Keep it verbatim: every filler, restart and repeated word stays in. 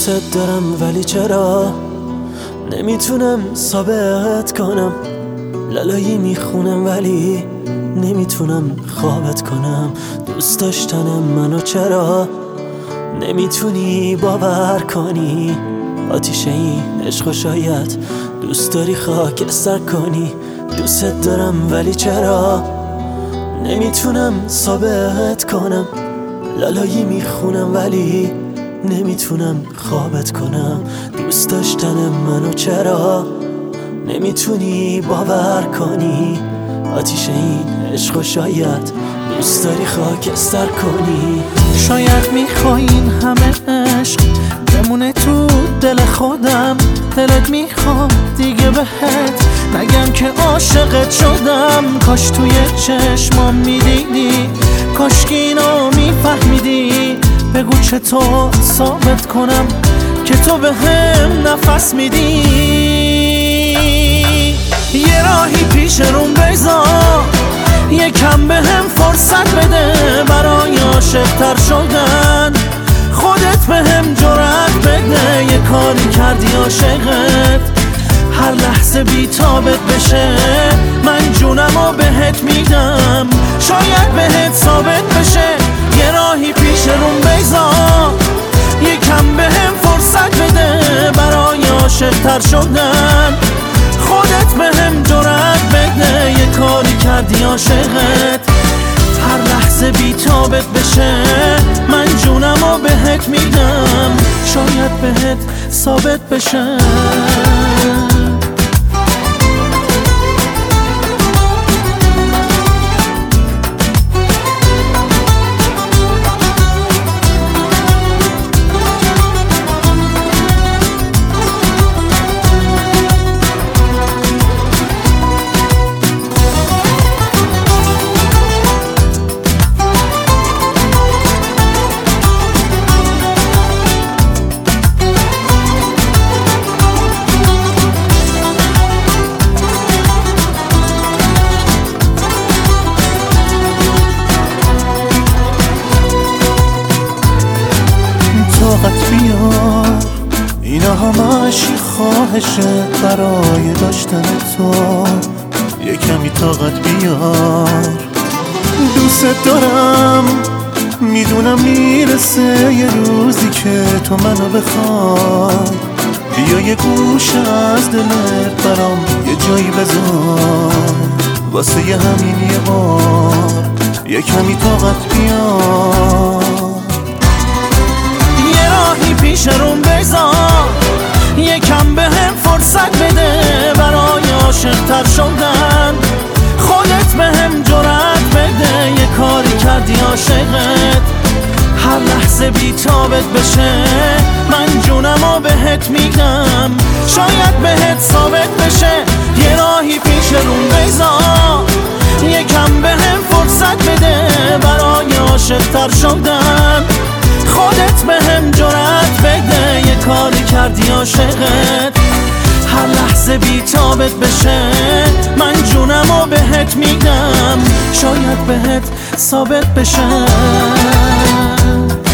دوست دارم ولی چرا نمیتونم ثابت کنم، لالایی میخونم ولی نمیتونم خوابت کنم. دوست داشتن منو چرا نمیتونی باور کنی؟ آتیش این عشق شاید دوست داری خاکستر کنی. دوست دارم ولی چرا نمیتونم ثابت کنم، لالایی میخونم ولی نمیتونم خوابت کنم. دوست داشتن منو چرا نمیتونی باور کنی؟ آتیش این عشق شاید دوست داری خاکستر کنی. شاید میخوای این همه عشق بمونه تو دل خودم، دلت میخواد دیگه بهت نگم که عاشقت شدم. کاش توی چشمام میدیدی، کاش که اینو میفهمیدی. بگو چطور ثابت کنم که تو به هم نفس میدی. یه راهی پیش روم بذار، یکم به هم فرصت بده برای عاشق‌تر شدن. خودت به هم جرأت بده، یه کاری کردی عاشقت هر لحظه بی تابت بشه. من جونمو بهت میدم، شاید بهت ثابت بشه. یه راهی پیش روم بذار، یکم به هم فرصت بده برای عاشق‌تر شدن. خودت به هم جرأت بده، یه کاری کردی عاشقت هر لحظه بی تابت بشه. من جونمو بهت میدم، شاید بهت ثابت بشه. طاقت بیار، اینا همش خواهشه برای داشتن تو. یه کمی طاقت بیار، دوست دارم میدونم میرسه یه روزی که تو منو بخوای. بیا یه گوشه از دلت برام یه جایی بذار، واسه یه همین یه بار یه کمی طاقت بیار. پیش روم بذار، یکم به هم فرصت بده برای عاشق‌تر شدن. خودت به هم جرأت بده، یه کاری کردی عاشقت هر لحظه بی تابت بشه. من جونمو بهت میدم، شاید بهت ثابت بشه. یه راهی پیش روم بذار، یکم به هم فرصت بده برای عاشق‌تر شدن. خودت به هم جرأت بده، یه کاری کردی عاشقت هر لحظه بی تابت بشه. من جونمو بهت میدم، شاید بهت ثابت بشه.